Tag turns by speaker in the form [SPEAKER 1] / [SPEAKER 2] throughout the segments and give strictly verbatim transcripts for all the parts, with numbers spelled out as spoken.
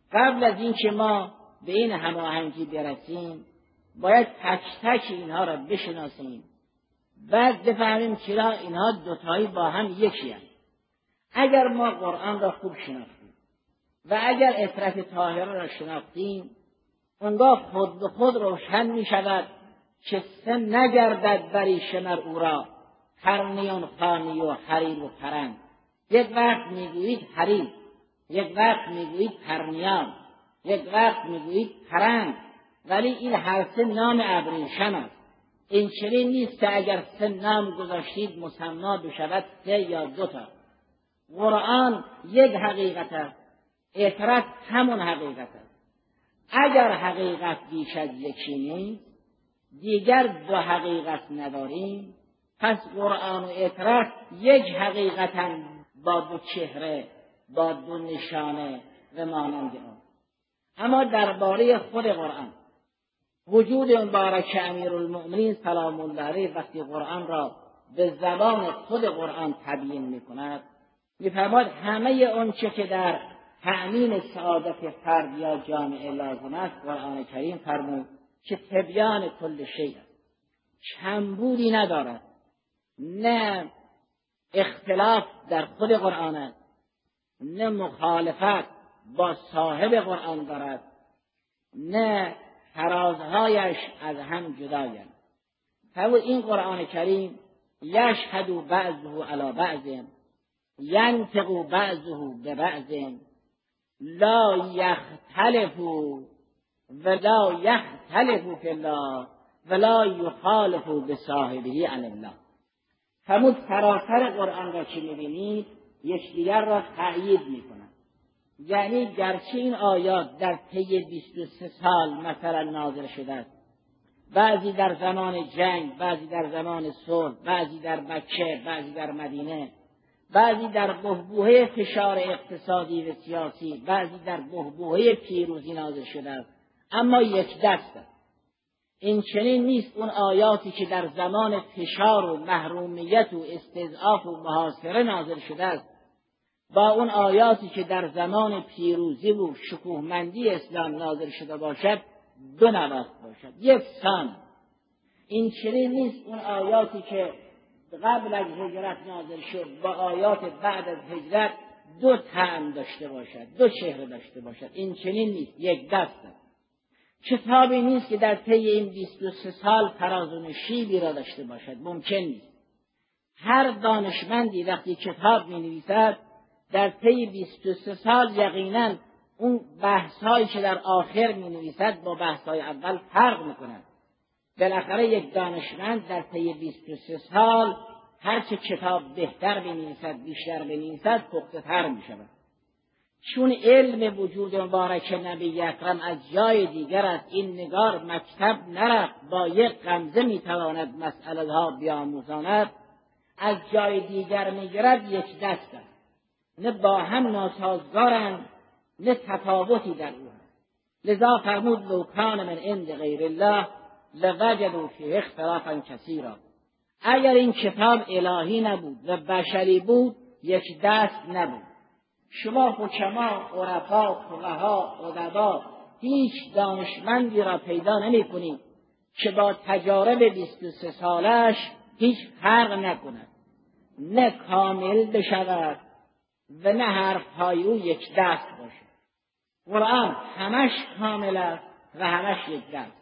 [SPEAKER 1] قبل از این که ما به این هماهنگی برسیم باید تک تک اینها را بشناسیم، بعد بفهمیم چرا اینها دوتایی با هم یکی هستند. اگر ما قرآن را خوب شناختیم و اگر اطرت طاهره را شناختیم، اونگاه خود به خود روشن می شود که سه نگردد بری شمر او را پرنیان خانی و حریر و پرند. یک وقت میگویید حریر، یک وقت میگویید پرنیان، یک وقت میگویید پرند، ولی این هر سه نام ابریشم است. این چنین نیست که اگر سه نام گذاشتید مسما بشود سه یا دوتا. قرآن یک حقیقت است، اطرت همون حقیقت است. اگر حقیقت بیش از یکی نیست، دیگر دو حقیقت نداریم، پس قرآن و اطرت یک حقیقتاً با دو چهره، با دو نشانه و مانند آن. اما درباره خود قرآن، وجود مبارک امیرالمؤمنین سلام الله علیه وقتی قرآن را به زبان خود قرآن تبیین می‌کند، می‌فرماید همه آنچه که در تأمین سعادت فرد یا جامعه لازم است، قرآن کریم فرمود که تبیان کل شیء است، کمبودی ندارد، نه اختلاف در خود قرآن است، نه مخالفت با صاحب قرآن دارد، نه فرازهایش از هم جدایند. فرمود این قرآن کریم یشهد بعضه علی بعض ینطق بعضه ببعض لا یختلف ولا یختلف فی الله ولا یخالف بصاحبه عن الله. فرمود سراسر قرآن را که می‌بینید یکدیگر را تأیید می‌کنند. یعنی گرچه این آیات در طی بیست و سه سال مثلا نازل شده است، بعضی در زمان جنگ، بعضی در زمان صلح، بعضی در مکه، بعضی در مدینه، بعضی در بحبوحه فشار اقتصادی و سیاسی، بعضی در بحبوحه پیروزی نازل شده است، اما یک دست است. این چنین نیست اون آیاتی که در زمان فشار و محرومیت و استضعاف و محاصره نازل شده است با اون آیاتی که در زمان پیروزی و شکوهمندی اسلام نازل شده باشد دو نواخت باشد، یک سان. این چنین نیست اون آیاتی که قبل از هجرت نازل شد با آیات بعد از هجرت دو طعم داشته باشد، دو چهره داشته باشد. این چنین نیست، یک دست است. کتابی نیست که در طی این بیست و سه سال فراز و نشیبی را داشته باشد، ممکن نیست. هر دانشمندی وقتی کتاب می نویسد در طی بیست و سه سال یقیناً اون بحث‌هایی که در آخر می نویسد با بحث‌های اول فرق می کند. بالاخره یک دانشمند در طی بیست و سه سال هرچه کتاب بهتر بنویسد، بیشتر بنویسد، پخته‌تر می شود. چون علم وجود مبارک نبی اکرم از جای دیگر است، این نگار مکتب نرفت، با یک غمزه می تواند مسئله ها بیاموزاند، از جای دیگر می گرد، یک دست است. نه با هم ناسازگارند، نه تفاوتی در او هست. لذا فرمود لو کان من عند غیر الله لوجدوا فیه اختلافا کثیرا. اگر این کتاب الهی نبود و بشری بود یک دست نبود. شما حکما، عرفا، فقها، ادبا هیچ دانشمندی را پیدا نمی کنید که با تجارب بیست و سه سالش هیچ فرق نکند، نه کامل بشود و نه حرفهای او یک دست باشد. قرآن همش کامل است و همش یک دست.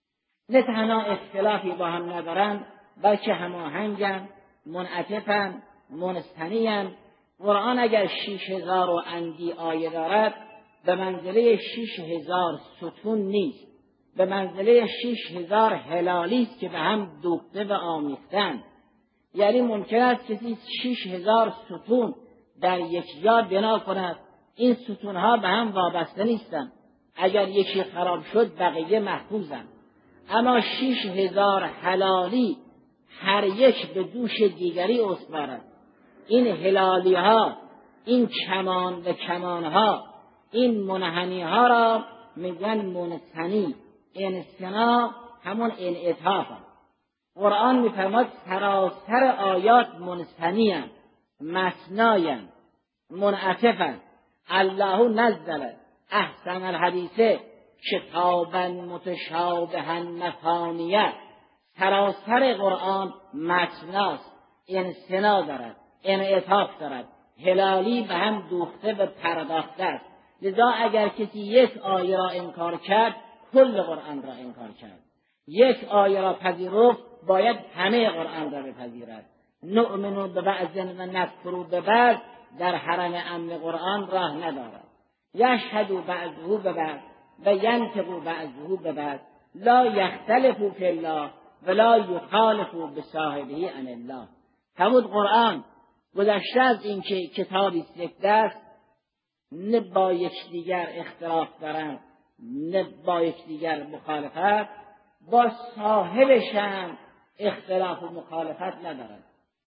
[SPEAKER 1] نه تنها اختلافی با هم ندارند بلکه هماهنگند، منعطفند، منثنی‌اند. قرآن اگر شش هزار و اندی آیه دارد به منزله شش هزار ستون نیست، به منزله شش هزار هلالی است که به هم دوخته و آمیختند. یعنی ممکن است کسی شش هزار ستون در یک جا بنا کند، این ستونها به هم وابسته نیستند، اگر یکی خراب شد بقیه محفوظند. اما شش هزار هلالی هر یک به دوش دیگری استوارند. این هلالی ها، این کمان و کمان ها، این منحنی ها را میگن منثنی. انثنا همون انعطاف است. قرآن میفرماید سراسر آیات منثنی اند، مثنی اند، منعطف اند. الله نزل احسن الحدیث کتابا متشابها مثانیه. سراسر قرآن متناست، انثنا دارد، انعطاف دارد، هلالی به هم دوخته به پرداخته است. لذا اگر کسی یک آیه را انکار کرد کل قرآن را انکار کرد. یک آیه را پذیرفت باید همه قرآن را بپذیرد. نؤمن ببعض و نکفر ببعض در حرم امن قرآن راه ندارد. یشهد بعضه ببعض و ینطق بعضه ببعض لا یختلف فی الله ولا یخالف بصاحبه عن الله. فرمود قرآن گذشته از این که کتابی است یک دست، نه با یکدیگر اختلاف دارند نه با یکدیگر مخالفت، با صاحبش هم اختلاف و مخالفت ندارند.